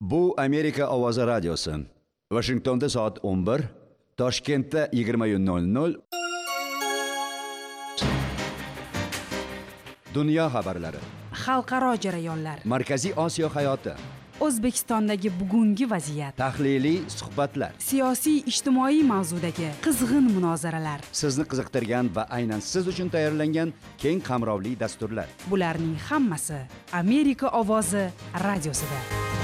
Bu Amerika Ovozi radiosi. Washingtonda soat 11, Toshkentda 20:00. Dunyo xabarlari. Xalqaro jarayonlar. Markaziy Osiyo hayoti. O'zbekistondagi bugungi vaziyat. Tahliliy suhbatlar. Siyosiy ijtimoiy mavzudagi qizg'in munozaralar. Sizni qiziqtirgan va aynan siz uchun tayyorlangan keng qamrovli dasturlar. Bularning hammasi Amerika Ovozi radiosida.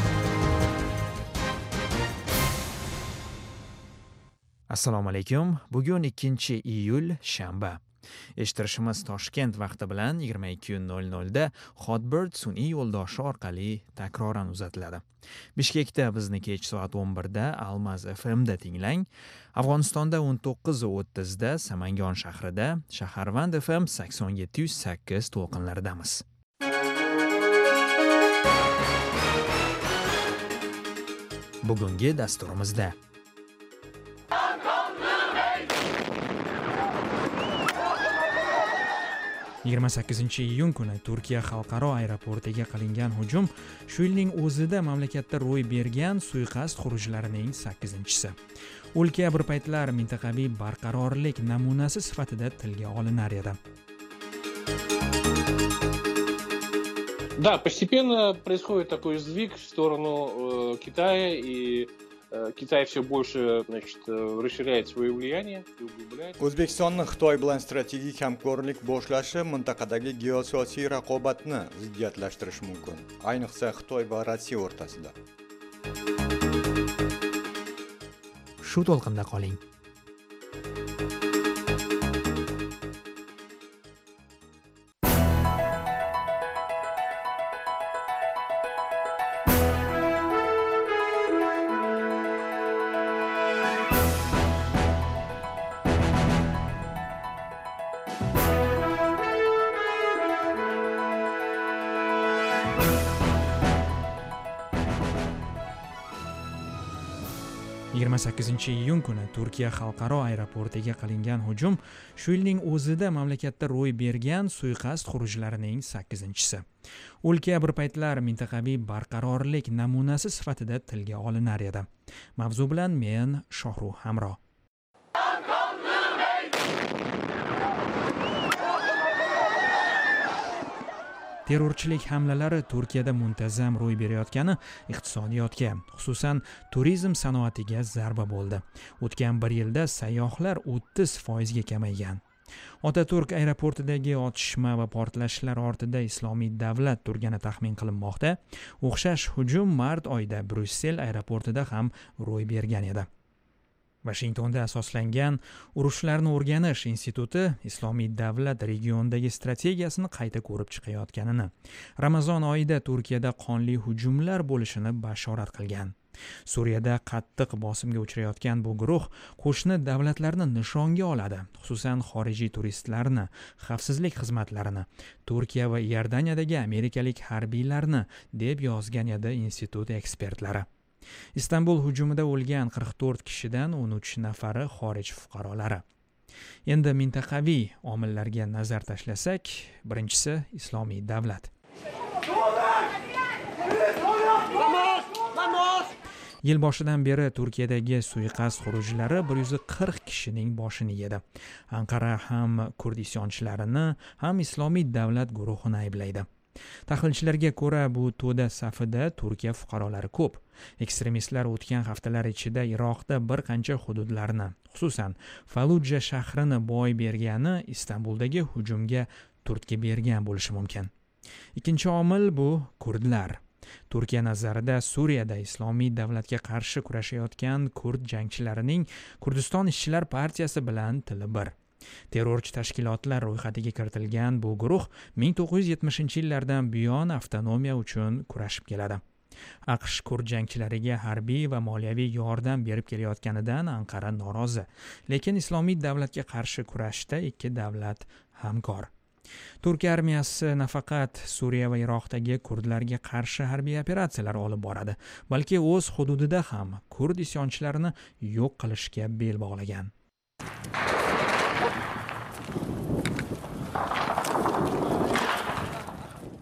Assalomu alaykum. Bugun 2-iyul shanba. Eshittirishimiz Toshkent vaqti bilan 22:00 da Hotbird sun'iy yo'ldoshi orqali takroran uzatiladi. Bishkekda bizni kech soat 11 da Almaz FM da tinglang. Afg'onistonda 19:30 da Samangon shahrida, Shaharvand FM 87.8 to'lqinlaridamiz. Bugungi dasturimizda 28-iyun kuni Turkiya xalqaro aeroportiga qilingan hujum shu yilning o'zida mamlakatda ro'y bergan suiqasd xurujlarining 8-si. O'lka bir paytlar mintaqaviy barqarorlik namunasi sifatida tilga olinar edi. Да, постепенно происходит такой сдвиг в сторону Китая, и Китай все больше, расширяет свое влияние и углубляет. O'zbekistonning Xitoy bilan strategik hamkorlik boshlashi mintaqadagi geosiyosiy raqobatni ziddiyatlashtirishi mumkin, ayniqsa Xitoy va Rossiya o'rtasida. Shu to'lqinda qoling. iyun kuni Turkiya xalqaro aeroportiga qilingan hujum shu yilning o'zida mamlakatda ro'y bergan suiqasd xurujlarining 8-si. O'lka bir paytlar mintaqaviy barqarorlik namunasi sifatida tilga olinar edi. Mavzu bilan men Shohruh Hamro. Terrorchilik hamlalari Turkiyada muntazam ro'y berayotgani iqtisodiyotga, xususan turizm sanoatiga zarba bo'ldi. O'tgan bir yilda sayyohlar 30% kamaygan. Otaturk aeroportidagi otishma va portlashlar ortida Islomiy davlat turgani taxmin qilinmoqda. O'xshash hujum mart oyida Bryussel aeroportida ham ro'y bergan edi. Washingtonda asoslangan Urushlarni o'rganish instituti Islomiy davlat regiondagi strategiyasini qayta ko'rib chiqayotganini, Ramazon oyida Turkiyada qonli hujumlar bo'lishini bashorat qilgan. Suriyada qattiq bosimga uchrayotgan bu guruh qo'shni davlatlarni nishonga oladi, xususan xorijiy turistlarni, xavfsizlik xizmatlarini, Turkiya va Iordaniyadagi amerikalik harbiylarni, deb yozgan edi institut ekspertlari. Istanbul hujumida o'lgan 44 kishidan 13 nafari xorij fuqarolari. Endi mintaqaviy omillarga nazar tashlasak, birinchisi Islomiy davlat. Yil boshidan beri Turkiyadagi suiqasd xurujlari 140 kishining boshini yedi. Anqara ham kurd isyonchilarini, ham Islomiy davlat guruhini ayblaydi. Tahlilchilarga ko'ra, bu to'da safida Turkiya fuqarolari ko'p. Ekstremistlar o'tgan haftalar ichida Iroqda bir qancha hududlarni, xususan Falluja shahrini boy bergani Istanbuldagi hujumga turtki bergan bo'lishi mumkin. Ikkinchi omil bu kurdlar. Turkiya nazarida Suriyada Islomiy davlatga qarshi kurashayotgan kurd jangchilarining Kurdiston ishchilar partiyasi bilan tili bir. Terrorchi tashkilotlar ro'yxatiga kiritilgan bu guruh 1970-yillardan buyon avtonomiya uchun kurashib keladi. AQSh kurd jangchilariga harbiy va moliyaviy yordam berib kelayotganidan Anqara norozi, lekin Islomiy davlatga qarshi kurashda ikki davlat hamkor. Turkiya armiyasi nafaqat Suriya va Iroqdagi kurdlarga qarshi harbiy operatsiyalar olib boradi, balki o'z hududida ham kurd isyonchilarini yo'q qilishga bel bog'lagan.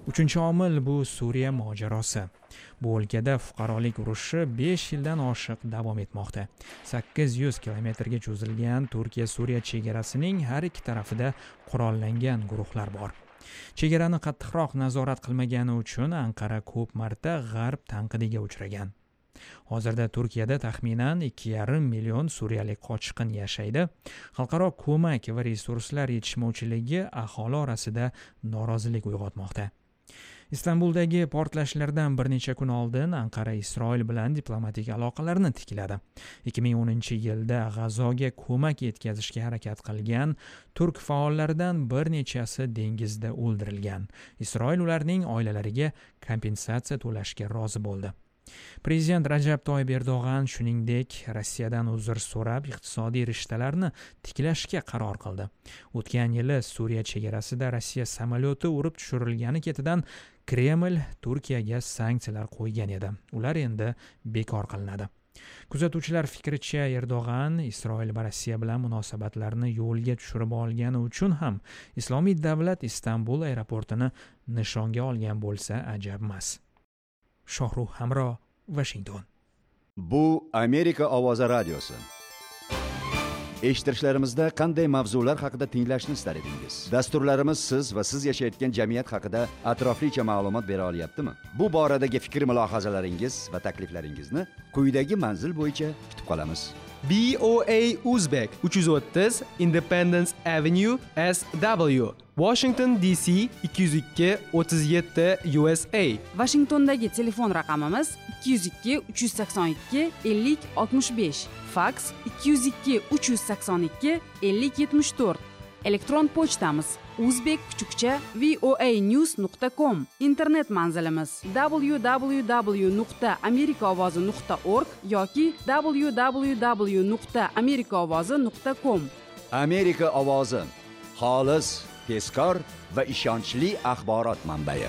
Uchinchi omil bu Suriya mojarosi. Bu o'lkada fuqarolik urushi 5 yildan oshiq davom etmoqda. 800 kilometrga cho'zilgan Turkiya-Suriya chegarasining har ikki tarafida qurollangan guruhlar bor. Chegarani qattiqroq nazorat qilmagani uchun Anqara ko'p marta G'arb tanqidiga uchragan. Hozirda Turkiyada taxminan 2,5 million suriyalik qochqin yashaydi. Xalqaro ko'mak va resurslar yetishmovchiligi aholi orasida norozilik uyg'otmoqda. Istanbuldagi portlashlardan bir necha kun oldin Anqara Isroil bilan diplomatik aloqalarni tikladi. 2010-yilda G'azoga ko'mak yetkazishga harakat qilgan turk faollaridan bir nechasi dengizda o'ldirilgan. Isroil ularning oilalariga kompensatsiya to'lashga rozi bo'ldi. Prezident Rajab Toyyib Erdo'g'an shuningdek Rossiyadan uzr so'rab iqtisodiy rishtalarni tiklashga qaror qildi. O'tgan yili Suriya chegarasida Rossiya samolyoti urib tushirilgani ketidan Kreml Turkiyaga sanksiyalar qo'ygan edi. Ular endi bekor qilinadi. Kuzatuvchilar fikricha Erdo'g'an Isroil va Rossiya bilan munosabatlarni yo'lga tushirib olgani uchun ham Islomiy davlat Istanbul aeroportini nishonga olgan bo'lsa ajab emas. Shohruh Hamro, Washington. Bu Amerika ovozi radiosi. Eshittirishlarimizda qanday mavzular haqida tinglashni istar edingiz? Dasturlarimiz siz va siz yashayotgan jamiyat haqida atroflicha ma'lumot bera olyaptimi? Bu boradagi fikr-mulohazalaringiz va takliflaringizni quyidagi manzil bo'yicha kutib qolamiz. BOA Uzbek 330 Independence Avenue SW, Washington DC 202-37 USA. Vashingtondagi telefon raqamimiz 202-382-50-65, faks 202-382-50-74. Elektron pochtamiz uzbek_voanews.com. Internet manzilimiz www.amerikaovozi.org yoki www.amerikaovozi.com. Amerika ovozi, xolis, tezkor va ishonchli axborot manbai.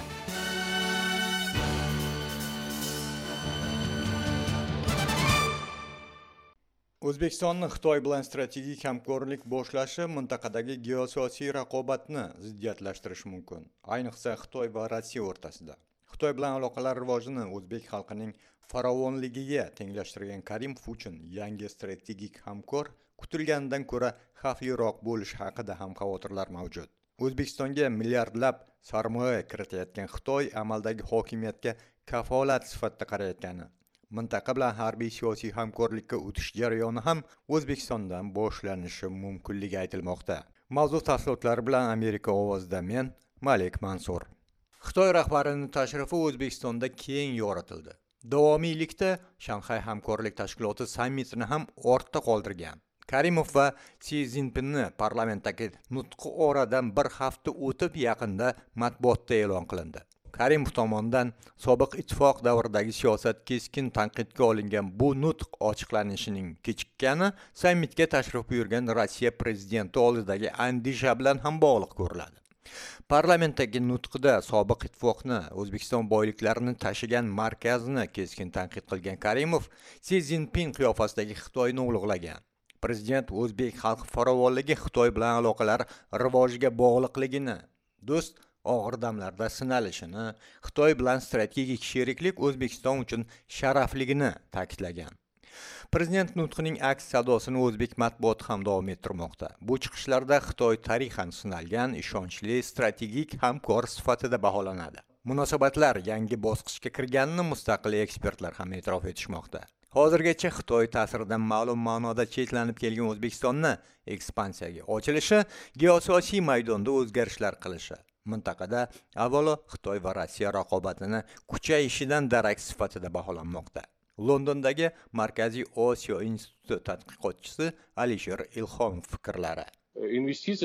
O'zbekistonni Xitoy bilan strategik hamkorlik boshlashi mintaqadagi geosiyosiy raqobatni ziddiyatlashtirishi mumkin, ayniqsa Xitoy va Rossiya o'rtasida. Xitoy bilan aloqalar rivojini o'zbek xalqining farovonligiga tenglashtirgan Karimov uchun yangi strategik hamkor kutilganidan ko'ra xavfliroq bo'lishi haqida ham xavotirlar mavjud. O'zbekistonga milliardlab sarmoya kiritayotgan Xitoy amaldagi hokimiyatga kafolat sifatida qarayotgani, mintaqa bilan harbiy siyosiy hamkorlikka o'tish jarayoni ham O'zbekistondan boshlanishi mumkinligi aytilmoqda. Mavzu tafsilotlari bilan Amerika ovozida men Malik Mansur. Xitoy rahbarining tashrifi O'zbekistonda keng yoritildi. Davomiylikda Shanxay hamkorlik tashkiloti sammitini ham ortda qoldirgan. Karimov va Si Zinpinni parlamentdagi nutqi oradan bir hafta o'tib yaqinda matbuotda e'lon qilindi. Karimov tomonidan sobiq ittifoq davridagi siyosat keskin tanqidga olingan bu nutq ochiqlanishining kechikkani sammitga tashrif buyurgan Rossiya prezidenti oldidagi andisha bilan ham bog'liq ko'riladi. Parlamentdagi nutqida sobiq ittifoqni, O'zbekiston boyliklarini tashigan markazni keskin tanqid qilgan Karimov Si Zinpin qiyofasidagi Xitoyni ulug'lagan. Prezident o'zbek xalq farovonligi Xitoy bilan aloqalar rivojiga bog'liqligini, do'st og'ir damlarda sinalishini, Xitoy bilan strategik sheriklik O'zbekiston uchun sharafligini ta'kidlagan. Prezident nutqining aks sadosini o'zbek matbuoti ham davom ettirmoqda. Bu chiqishlarda Xitoy tarixan sinalgan, ishonchli strategik hamkor sifatida baholanadi. Munosabatlar yangi bosqichga kirganini mustaqil ekspertlar ham e'tirof etishmoqda. Hozirgacha Xitoy ta'siridan ma'lum ma'noda chetlanib kelgan O'zbekistonni ekspansiyaga ochilishi, geosiyosiy maydonda o'zgarishlar qilishi mintaqada avvalo Xitoy va Rossiya raqobatini kuchayishidan darak sifatida baholanmoqda. Londondagi Markaziy Osiyo instituti tadqiqotchisi Alisher Ilhomov fikrlari. Инвестиции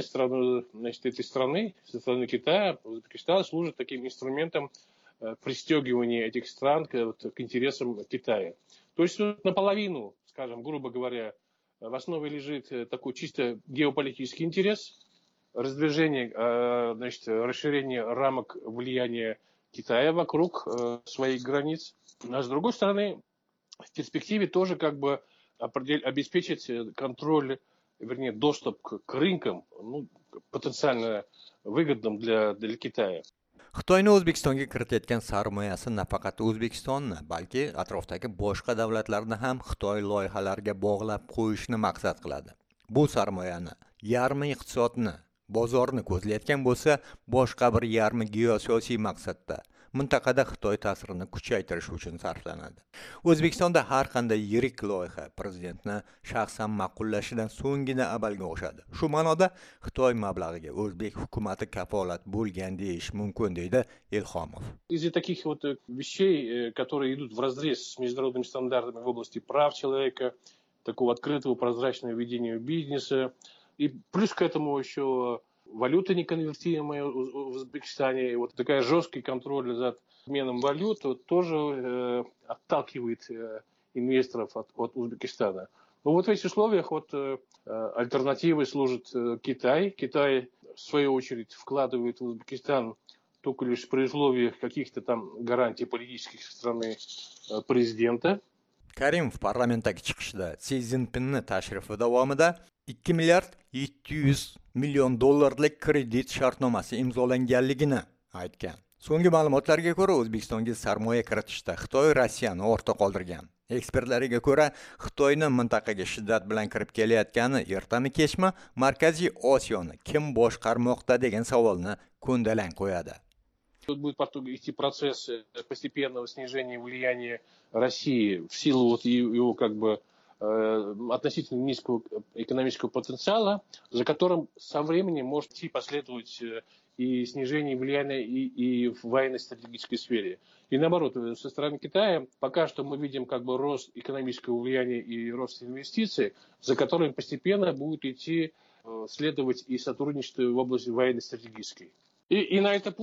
этой страны, со стороны Китая, Узбекистана, служат таким инструментом пристегивания этих стран к интересам Китая. То есть наполовину, скажем, грубо говоря, в основе лежит такой чисто геополитический интерес, раздвижение, расширение рамок влияния Китая вокруг своих границ. А с другой стороны, в перспективе тоже как бы обеспечить контроль, вернее, доступ к рынкам, потенциально выгодным для Китая. Xitoyning O'zbekistonga kiritayotgan sarmoyasi nafaqat O'zbekistonni, balki atrofdagi boshqa davlatlarni ham Xitoy loyihalariga bog'lab qo'yishni maqsad qiladi. Bu sarmoyani yarmi iqtisodni, bozorni ko'zlayotgan bo'lsa, boshqa bir yarmi geosiyosiy maqsadda mintaqada Xitoy ta'sirini kuchaytirish uchun sarflanadi. O'zbekistonda har qanday yirik loyiha prezidentni shaxsan ma'qullashidan so'nggina amalga oshadi. Shu ma'noda Xitoy mablag'iga o'zbek hukumati kafolat bo'lgan deyish mumkin deydi Ilhomov. Из-за таких вот вещей, которые идут вразрез с международными стандартами в области прав человека, такого открытого, прозрачного ведения бизнеса, и плюс к этому еще валюта неконвертируемая в Узбекистане, и вот такая жесткий контроль за обменом валют тоже отталкивает инвесторов от Узбекистана. Но вот в этих условиях альтернативой служит Китай. Китай, в свою очередь, вкладывает в Узбекистан только лишь при условиях каких-то там гарантий политических со стороны президента. Karimov parlamentdagi chiqishda Si Zinpinning tashrifi davomida 2 milliard 700 million dollarlik kredit shartnomasi imzolanganligini aytgan. So'nggi ma'lumotlarga ko'ra, O'zbekistonga sarmoya kiritishda Xitoy Rossiyani ortda qoldirgan. Ekspertlarga ko'ra, Xitoyning mintaqaga shiddat bilan kirib kelayotgani ertami-kechmi Markaziy Osiyoni kim boshqarmoqda degan savolni ko'ndalang qo'yadi. Тут будет идти процесс постепенного снижения влияния России в силу его относительно низкого экономического потенциала, за которым со временем может последовать и снижение влияния и в военно-стратегической сфере. И наоборот, со стороны Китая пока что мы видим рост экономического влияния и рост инвестиций, за которым постепенно будет идти следовать и сотрудничество в области военно-стратегической. И на этой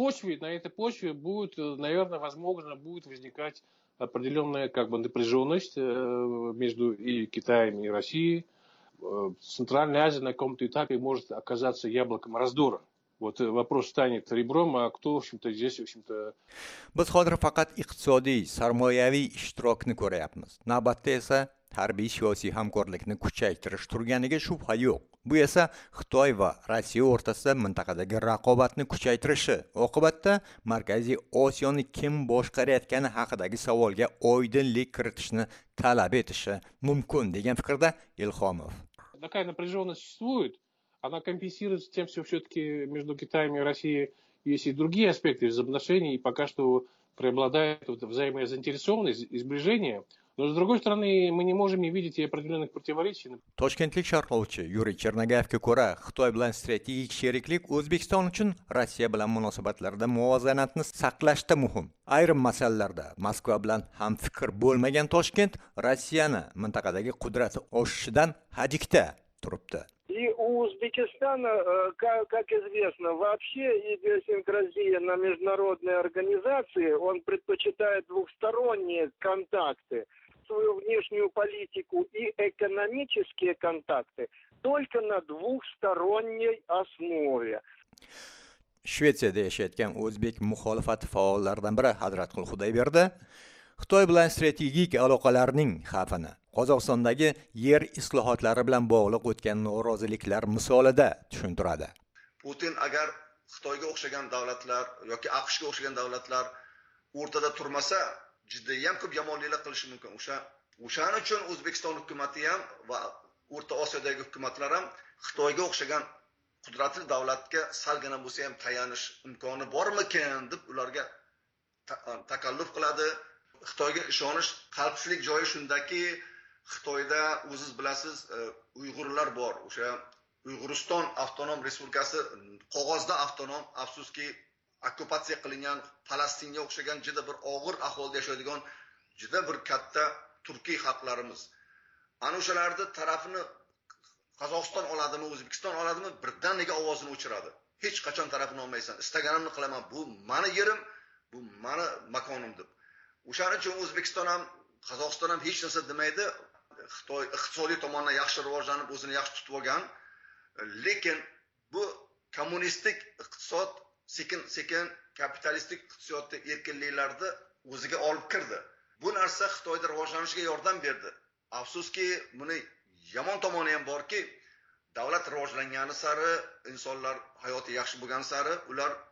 почве будет, наверное, возможно, будет возникать определенная напряженность между и Китаем, и Россией. Центральная Азия на каком-то этапе может оказаться яблоком раздора. Вот вопрос станет ребром, а кто, в общем-то, здесь, в общем-то... Biz hozir faqat iqtisodiy, sarmoyaviy ishtirokni ko'ryapmiz. Navbatda esa harbiy siyosiy hamkorlikni kuchaytirish turganiga shubha yo'q. Bu esa Xitoy va Rossiya o'rtasida mintaqadagi raqobatni kuchaytirishi, oqibatda Markaziy Osiyoni kim boshqarayotgani haqidagi savolga oydinlik kiritishni talab etishi mumkin degan fikrda Ilhomov. Такая напряженность существует. Она компенсируется тем, что все-таки между Китаем и Россией есть и другие аспекты взаимоотношений, и пока что преобладает взаимная заинтересованность и сближение. Но, с другой стороны, мы не можем не видеть и определенных противоречий. Toshkentlik sharhlovchi Yuriy Chernagayevga ko'ra, Xitoy bilan strategik sheriklik O'zbekiston uchun Rossiya bilan munosabatlarda muvozanatni saqlashda muhim. Ayrim masalalarda Moskva bilan ham fikr bo'lmagan Toshkent Rossiyani mintaqadagi qudrati oshishidan hadikda turibdi. И у Узбекистана, как известно, вообще идиосинкразия на международные организации, он предпочитает двухсторонние контакты, свою внешнюю политику и экономические контакты только на двухсторонней основе. Shvetsiyada yashayotgan o'zbek muxolifati faollaridan biri Hazratqul Xudayberdi Xitoy bilan strategik aloqalarning xavfini Qozog'istondagi yer islohotlari bilan bog'liq o'tgan noroziliklar misolida tushuntiradi. Putin agar Xitoyga o'xshagan davlatlar yoki AQShga o'xshagan davlatlar o'rtada turmasa, jiddiy ko'p yomonliklar qilishi mumkin. O'shaning uchun O'zbekiston hukumatı ham va O'rta Osiyodagi hukumatlar ham Xitoyga o'xshagan qudratli davlatga salgina bo'lsa ham tayanish imkoni bormikan deb ularga takalluf qiladi. Xitoyga ishonish qalbsizlik joyi shundaki, Xitoyda o'ziz bilasiz Uyg'urlar bor. O'sha Uyg'uriston avtonom respublikasi qog'ozda avtonom, afsuski okkupatsiya qilingan Falastinga o'xshagan juda bir og'ir ahvolda yashaydigan juda bir katta turkiy xalqlarimiz. Ana o'shalarda tarafini Qozog'iston oladimi, O'zbekiston oladimi, birdaniga ovozini o'chiradi. Hech qachon tarafini olmaysan. Istaganimni qilaman. Bu meni yerim, bu meni makonim deb. O'shaning uchun O'zbekiston ham, Qozog'iston ham hech narsa demaydi. Xitoy iqtisodiy tomondan yaxshi rivojlanib, o'zini yaxshi tutib olgan. Lekin bu kommunistik iqtisod sekin kapitalistik iqtisodda erkinliklarni o'ziga olib kirdi. Bu narsa Xitoyda rivojlanishiga yordam berdi. Afsuski, buni yomon tomoni ham borki, davlat rivojlangani sari, insonlar hayoti yaxshi bo'lgan sari ular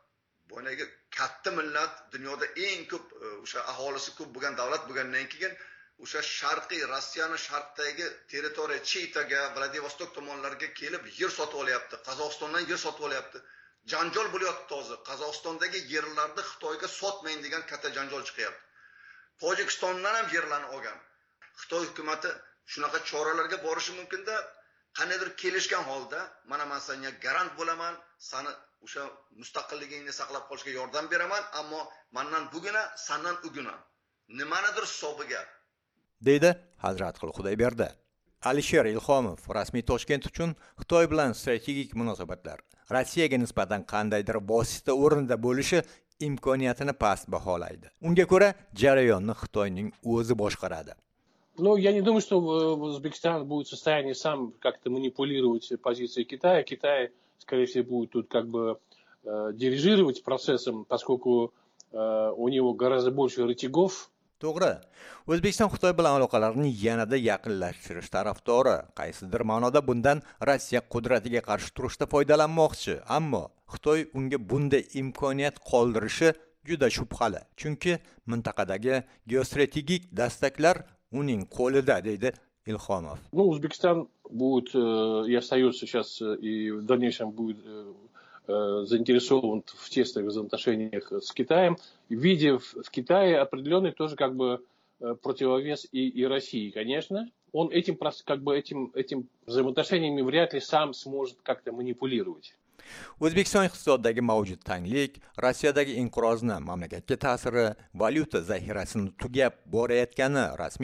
boyagi katta millat, dunyoda eng ko'p o'sha aholisi ko'p bo'lgan davlat bo'lgandan keyin o'sha sharqiy Rossiyani sharqdagi territoriya Chitaga, Vladivostok tomonlarga kelib yer sotib olyapti. Qozog'istondan yer sotib olyapti. Janjal bo'lyapti hozir. Qozog'istondagi yerlarni Xitoyga sotmang degan katta janjal chiqyapti. Tojikistondan ham yerlarni olgan. Xitoy hukumatı shunaqa choralarga borishi mumkin-da, qanaydir kelishgan holda, mana men senga garant bo'laman, seni o'sha mustaqilligingni saqlab qolishga yordam beraman, ammo mendan bugina, sendan ugina. Nimanidir hisobiga deydi Hazratqul Xudoyberdi. Alisher Ilhomov rasmiy Toshkent uchun Xitoy bilan strategik munosabatlar Rossiyaga nisbatan qandaydir vosita o'rnida bo'lishi imkoniyatini past baholaydi. Unga ko'ra, jarayonni Xitoyning o'zi boshqaradi. Ну, я не думаю, что Узбекистан будет в состоянии сам как-то манипулировать позицией Китая. Китай, скорее всего, будет тут как бы дирижировать процессом, поскольку у него гораздо больше рычагов. To'g'ri. O'zbekiston Xitoy bilan aloqalarni yanada yaqinlashtirish tarafdori. Qaysidir ma'noda bundan Rossiya qudratiga qarshi turishda foydalanmoqchi, ammo Xitoy unga bunday imkoniyat qoldirishi juda shubhali. Chunki mintaqadagi geostrategik dastaklar uning qo'lida, deydi Ilhomov. Ну, Узбекистан будет и остается сейчас и в дальнейшем будет заинтересован в тесных взаимоотношениях с Китаем, видя в Китае определенный тоже как бы противовес и России, конечно. Он этим взаимоотношениями вряд ли сам сможет как-то манипулировать. O'zbekiston iqtisodidagi mavjud tanglik, Rossiyadagi inqirozni, mamlakatga ta'siri, valyuta zaxirasini tugab borayotgani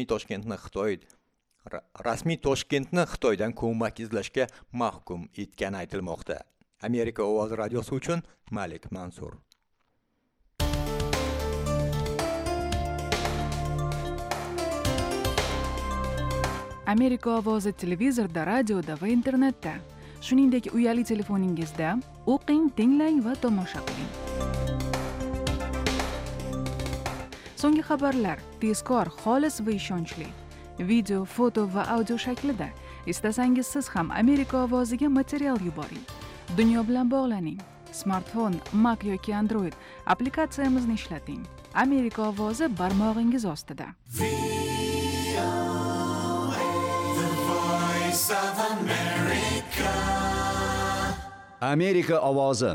rasmiy Toshkentni Xitoydan ko'mak izlashga mahkum etgani aytilmoqda. Amerika ovozi radiosi uchun Malik Mansur. Amerika ovozi televizorda, radioda va internetda, shuningdek uyali telefoningizda o'qing, tinglang va tomosha qiling. So'nggi xabarlar tezkor, xolis va ishonchli. Video, foto va audio shaklida. Istasangiz siz ham Amerika ovoziga material yuboring. Dunyo bilan bog'laning. Smartfon, Mac yoki Android applikatsiyamizni ishlating. Amerika ovozi barmog'ingiz ostida. Amerika ovozi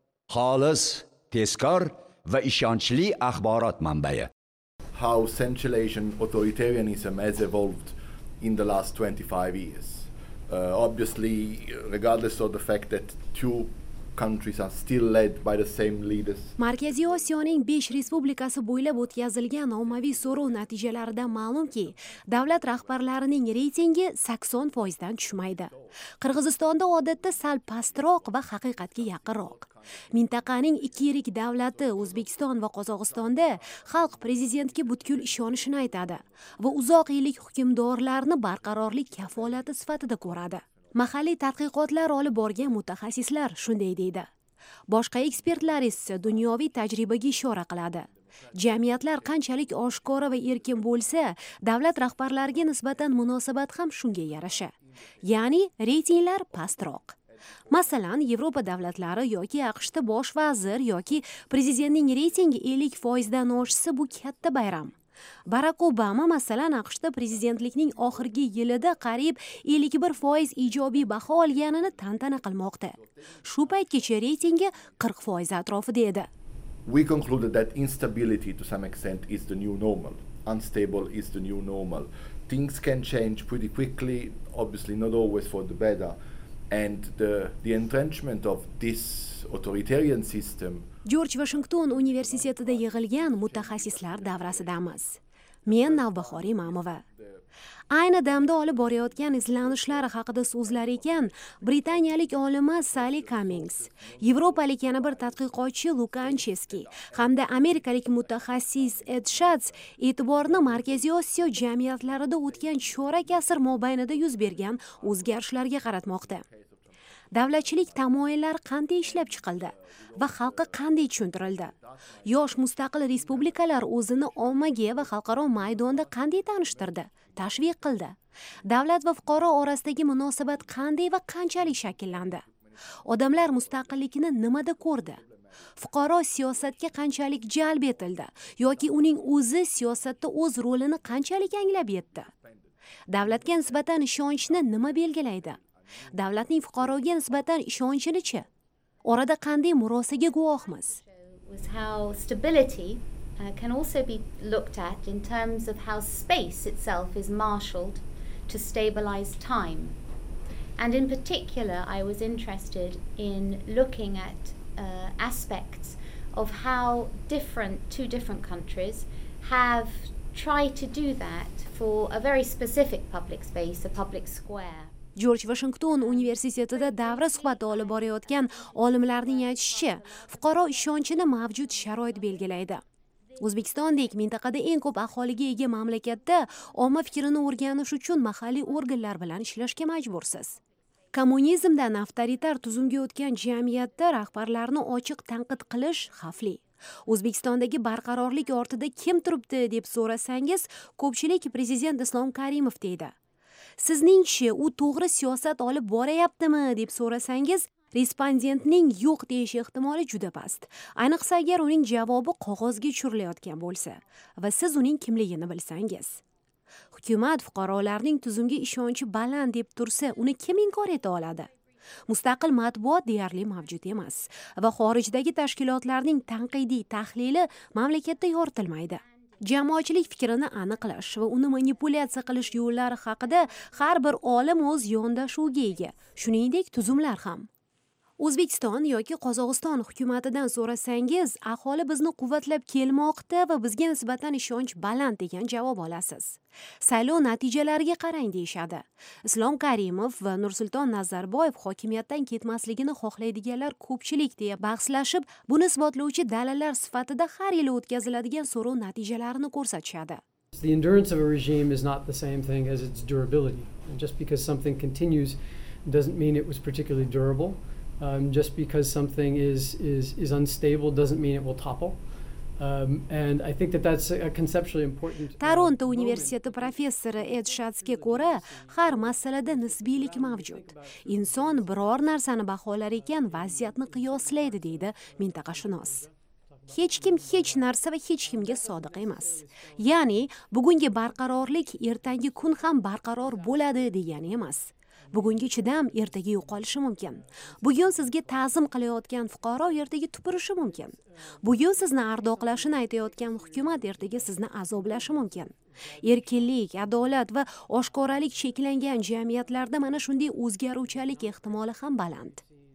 xolis, tezkor va ishonchli axborot manbai. How Central Asian authoritarianism has evolved in the last 25 years. Obviously, regardless of the fact that two countries are still led by the same leaders. Markaziy Osiyoning 5 respublikasi bo'ylab o'tkazilgan ommaviy so'rov natijalaridan ma'lumki, davlat rahbarlarining reytingi 80% dan tushmaydi. Qirg'izistonda odatda sal pastroq va haqiqatga yaqinroq. Mintaqaning ikki yirik davlati O'zbekiston va Qozog'istonda xalq prezidentga butkul ishonishini aytadi va uzoq yillik hukmdorlarni barqarorlik kafolati sifatida ko'radi. Mahalliy tadqiqotlar olib borgan mutaxassislar shunday deydi. Boshqa ekspertlar esa dunyoviy tajribaga ishora qiladi. Jamiyatlar qanchalik oshkora va erkin bo'lsa, davlat rahbarlariga nisbatan munosabat ham shunga yarasha. Ya'ni reytinglar pastroq. Masalan, Yevropa davlatlari yoki AQShda bosh vazir yoki prezidentning reytingi 50% dan oshsa bu katta bayram. Barack Obama masalan AQShda prezidentlikning oxirgi yilida qariyb 51% ijobiy baho olganini tantana qilmoqda. Shu paytgacha reytingi 40% atrofida edi. We concluded that instability to some extent is the new normal. Unstable is the new normal. Things can change pretty quickly, obviously not always for the better. And the entrenchment of this authoritarian system. George Washington universitetida yig'ilgan mutaxassislar davrasidamiz. Men Navbahor Imamova. Ayni damda olib borayotgan izlanishlar haqida so'zlar ekan, britaniyalik olima Sally Cummings, yevropalik yana bir tadqiqotchi Luka Ancheski hamda amerikalik mutaxassis Ed Schatz e'tiborni Markaziy Osiyo jamiyatlarida o'tgan chorak asr mobaynida yuz bergan o'zgarishlarga qaratmoqda. Davlatchilik tamoyillari qanday ishlab chiqildi va xalqqa qanday tushuntirildi? Yosh mustaqil respublikalar o'zini ommaga va xalqaro maydonda qanday tanishtirdi, tashviq qildi? Davlat va fuqaro orasidagi munosabat qanday va qanchalik shakllandi? Odamlar mustaqillikni nimada ko'rdi? Fuqaro siyosatga qanchalik jalb etildi yoki uning o'zi siyosatda o'z rolini qanchalik anglab yetdi? Davlatga nisbatan ishonchni nima belgilaydi? Davlatning fuqaroga nisbatan ishonchini-chi? Orada qanday murosaga guvohmiz? Was how stability can also be looked at in terms of how space itself is marshaled to stabilize time. And in particular, I was interested in looking at aspects of how two different countries have tried to do that for a very specific public space, a public square. Jorj Vashington universitetida davra suhbati olib borayotgan olimlarning aytishicha, fuqaro ishonchini mavjud sharoit belgilaydi. O'zbekistondek mintaqada eng ko'p aholiga ega mamlakatda omma fikrini o'rganish uchun mahalliy organlar bilan ishlashga majbursiz. Kommunizmdan avtoritar tuzumga o'tgan jamiyatda rahbarlarni ochiq tanqid qilish xavfli. O'zbekistondagi barqarorlik ortida kim turibdi deb so'rasangiz, ko'pchilik prezident Islom Karimov deydi. Sizningchi u to'g'ri siyosat olib borayaptimi deb so'rasangiz, respondentning yo'q deyish ehtimoli juda past. Ayniqsa agar uning javobi qog'ozga tushirilayotgan bo'lsa va siz uning kimligini bilsangiz. Hukumat fuqarolarning tuzumga ishonchi baland deb tursa, uni kim inkor eta oladi? Mustaqil matbuot deyarli mavjud emas va xorijdagi tashkilotlarning tanqidiy tahlili mamlakatda yoritilmaydi. Jamoatchilik fikrini aniqlash va uni manipulyatsiya qilish yo'llari haqida har bir olim o'z yondashuviga ega, shuningdek tuzumlar ham. O'zbekiston yoki Qozog'iston hukumatidan so'rasangiz, aholi bizni quvvatlab kelmoqda va bizga nisbatan ishonch baland degan javob olasiz. Saylov natijalariga qarang deyishadi. Islom Karimov va Nursulton Nazarboyev hokimiyatdan ketmasligini xohlaydiganlar ko'pchilik deya bahslashib, buni isbotlovchi dalillar sifatida har yili o'tkaziladigan so'rov natijalarini ko'rsatishadi. The endurance of a regime is not the same thing as its durability. And just because something continues doesn't mean it was particularly durable. Just because something is unstable doesn't mean it will topple. And I think that's a conceptually important. Toronto universiteti professori Ed Schatzga ko'ra, har masalada nisbiylik mavjud. Inson biror narsani baholar ekan, vaziyatni qiyoslaydi deydi mintaqashunos. Hech kim hech narsa va hech kimga sodiq emas. Ya'ni, bugungi barqarorlik ertangi kun ham barqaror bo'ladi degani emas. Bugungi chidam ertaga yo'qolishi mumkin. Bugun sizga ta'zim qilayotgan fuqaro ertaga tupurishi mumkin. Bugun sizni ardoqlashini aytayotgan hukumat ertaga sizni azoblashi mumkin. Erkinlik, adolat va oshkoralik cheklangan jamiyatlarda mana shunday o'zgaruvchanlik ehtimoli ham baland.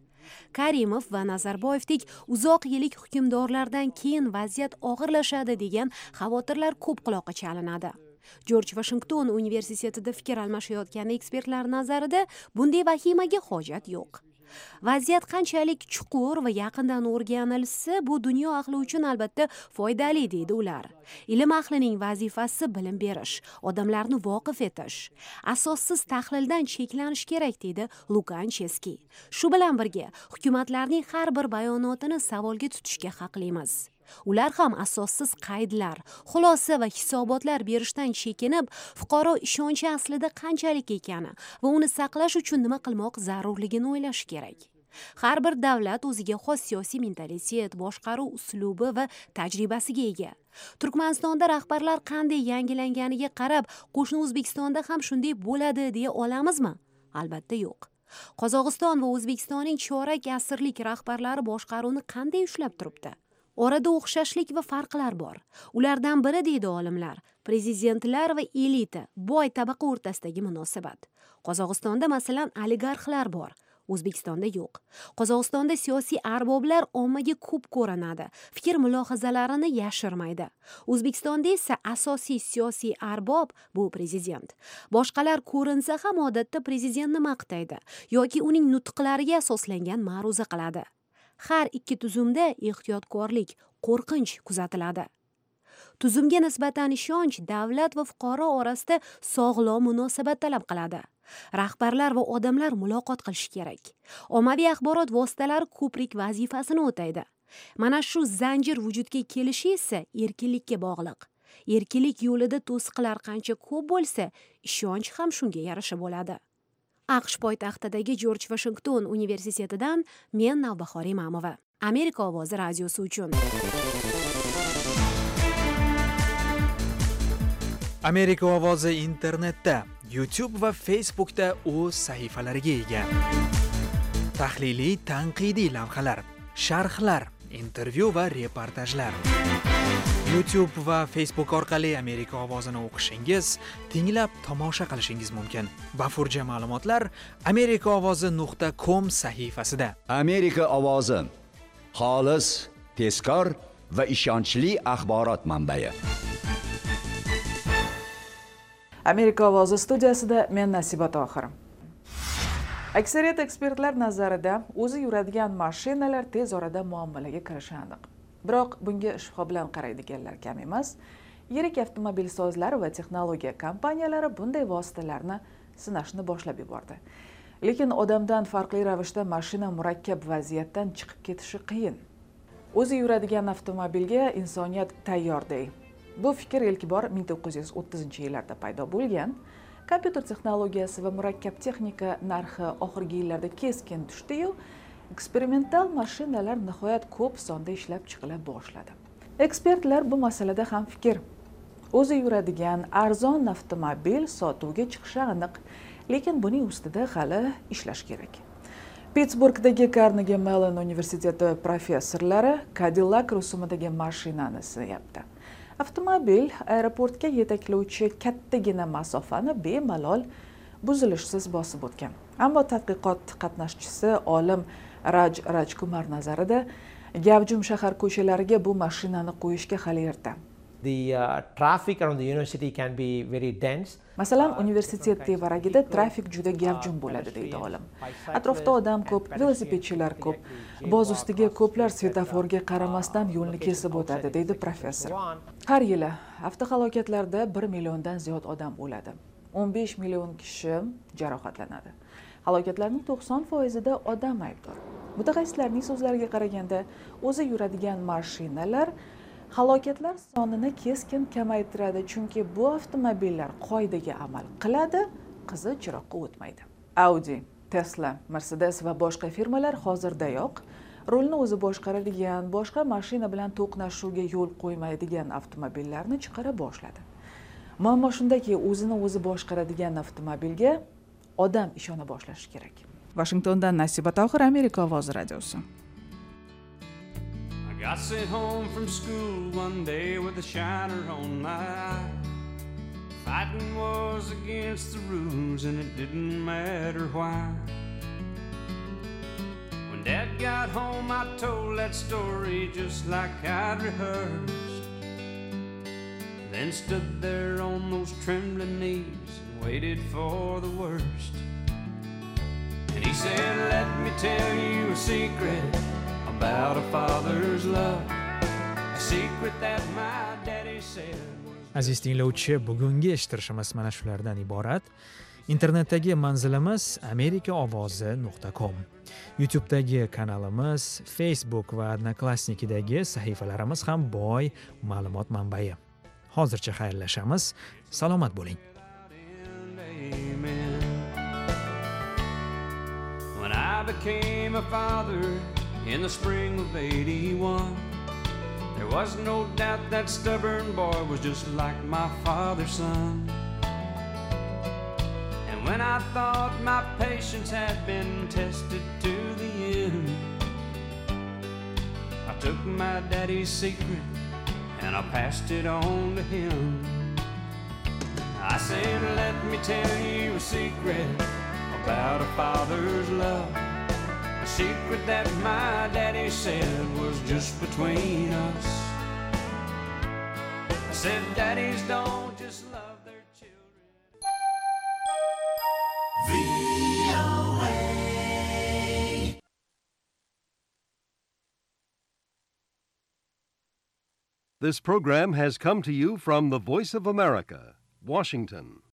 Karimov va Nazarboyevdek uzoq yillik hukmdorlardan keyin vaziyat og'irlashadi degan xavotirlar ko'p quloqqa chalinadi. Jorj Vashington universitetida fikr almashayotgan ekspertlar nazarida bunday vahimaga hojat yo'q. Vaziyat qanchalik chuqur va yaqindan o'rganilsa, bu dunyo ahli uchun albatta foydali deydi ular. Ilm ahlining vazifasi bilim berish, odamlarni voqif etish. Asossiz tahlildan cheklanish kerak deydi Lukancheski. Shu bilan birga, hukumatlarning har bir bayonotini savolga tutishga haqlimiz. Ular ham asossiz qaydlar, xulosa va hisobotlar berishdan chekinib, fuqaro ishonchi aslida qanchalik ekani va uni saqlash uchun nima qilmoq zarurligini o'ylash kerak. Har bir davlat o'ziga xos siyosiy mentalitet, boshqaruv uslubi va tajribasiga ega. Turkmanistonda rahbarlar qanday yangilanganiga qarab, qo'shni O'zbekistonda ham shunday bo'ladi deya olamizmi? Albatta yo'q. Qozog'iston va O'zbekistonning chorak asrlik rahbarlari boshqaruvni qanday ushlab turibdi? Orada o'xshashlik va farqlar bor. Ulardan biri deydi olimlar, prezidentlar va elita, boy tabaqa o'rtasidagi munosabat. Qozog'istonda masalan oligarxlar bor, O'zbekistonda yo'q. Qozog'istonda siyosiy arboblar ommaga ko'p ko'rinadi, fikr mulohazalarini yashirmaydi. O'zbekistonda esa asosiy siyosiy arbob bu prezident. Boshqalar ko'rinsa ham odatda prezidentni maqtaydi yoki uning nutqlariga asoslangan ma'ruza qiladi. Har ikki tuzumda ehtiyotkorlik, qo'rqinch kuzatiladi. Tuzumga nisbatan ishonch davlat va fuqaro orasida sog'lom munosabat talab qiladi. Rahbarlar va odamlar muloqot qilishi kerak. Ommaviy axborot vositalari ko'prik vazifasini o'taydi. Mana shu zanjir vujudga kelishi esa erkinlikka bog'liq. Erkinlik yo'lida to'siqlar qancha ko'p bo'lsa, ishonch ham shunga yarasha bo'ladi. AQSh poytaxtidagi Jorj Vashington universitetidan men Navbahor Imamova. Amerika ovozi radiosi uchun. Amerika ovozi internetda, YouTube va Facebookda o'z sahifalariga ega. Tahliliy tanqidiy lavhalar, sharhlar, intervyu va reportajlar. YouTube va Facebook orqali Amerika ovozini o'qishingiz, tinglab tomosha qilishingiz mumkin. Bafurja ma'lumotlar amerikaovozi.com sahifasida. Amerika ovozi xolis, tezkor va ishonchli axborot manbai. Amerika ovozi studiyasida men Nasiba Tohir. Aksariyat ekspertlar nazarida o'zi yuradigan mashinalar tez orada muomalaga kirishi aniq. Biroq bunga shubha bilan qaraydiganlar kam emas. Yirik avtomobilsozlar va texnologiya kompaniyalari bunday vositalarni sinashni boshlab yubordi. Lekin odamdan farqli ravishda mashina murakkab vaziyatdan chiqib ketishi qiyin. O'zi yuradigan avtomobilga insoniyat tayyorday. Bu fikr ilk bor 1930-yillarda paydo bo'lgan. Kompyuter texnologiyasi va murakkab texnika narxi oxirgi yillarda keskin tushdi-yu, eksperimental mashinalar nihoyat ko'p sonda ishlab chiqila boshladi. Ekspertlar bu masalada ham fikr. O'zi yuradigan arzon avtomobil sotuvga chiqishi aniq, lekin buning ustida hali ishlash kerak. Pittsburghdagi Carnegie Mellon universiteti professorlari Cadillac rusumidagi mashinani sinayapti. Avtomobil aeroportga yetaklovchi kattagina masofani bemalol buzilishsiz bosib o'tgan. Ammo tadqiqot qatnashchisi olim Raj Kumar nazarida gavjum shahar ko'chalariga bu mashinani qo'yishga hali erta. The traffic around the university can be very dense. Masalan, universitet tevaragida trafik juda gavjum bo'ladi, deydi olim. Atrofda odam ko'p, velosipedchilar ko'p, boz ustiga ko'plar svetoforga qaramasdan yo'lni kesib o'tadi, deydi professor. Har yili avtohalokatlarda 1 milliondan ziyod odam o'ladi. 15 million kishi jarohatlanadi. Halokatlarning 90%da odam aybdor. Mutaxassislarning so'zlariga qaraganda, o'zi yuradigan mashinalar halokatlar sonini keskin kamaytiradi, chunki bu avtomobillar qoidaga amal qiladi, qizil chiroqqa o'tmaydi. Audi, Tesla, Mercedes va boshqa firmalar hozirdayoq rulni o'zi boshqaradigan, boshqa mashina bilan to'qnashuvga yo'l qo'ymaydigan avtomobillarni chiqara boshladi. Muammo shundaki, o'zini o'zi boshqaradigan avtomobilga odam ishona boshlashi kerak. Washingtondan Nasiba Tohir, Amerika ovozi radiosi. Got sent home from school one day with a shiner on my eye. Fighting was against the rules and it didn't matter why. When Dad got home I told that story just like I'd rehearsed. Then stood there on those trembling knees and waited for the worst. And he said, let me tell you a secret about a father's love, a secret that my daddy said. Aziz tinglovchi, bugungi eshittirishimiz mana shulardan iborat. Internetdagi manzilimiz amerikaovozi.com. YouTube'dagi kanalimiz, Facebook va Odnoklassnikidagi sahifalarimiz ham boy ma'lumot manbai. Hozircha xayrlashamiz. Salomat bo'ling. When I became a father in the spring of 81, there was no doubt that stubborn boy was just like my father's son. And when I thought my patience had been tested to the end, I took my daddy's secret and I passed it on to him. I said, let me tell you a secret about a father's love, a secret that my daddy said was just between us. I said, daddies don't just love their children. VOA. This program has come to you from the Voice of America, Washington.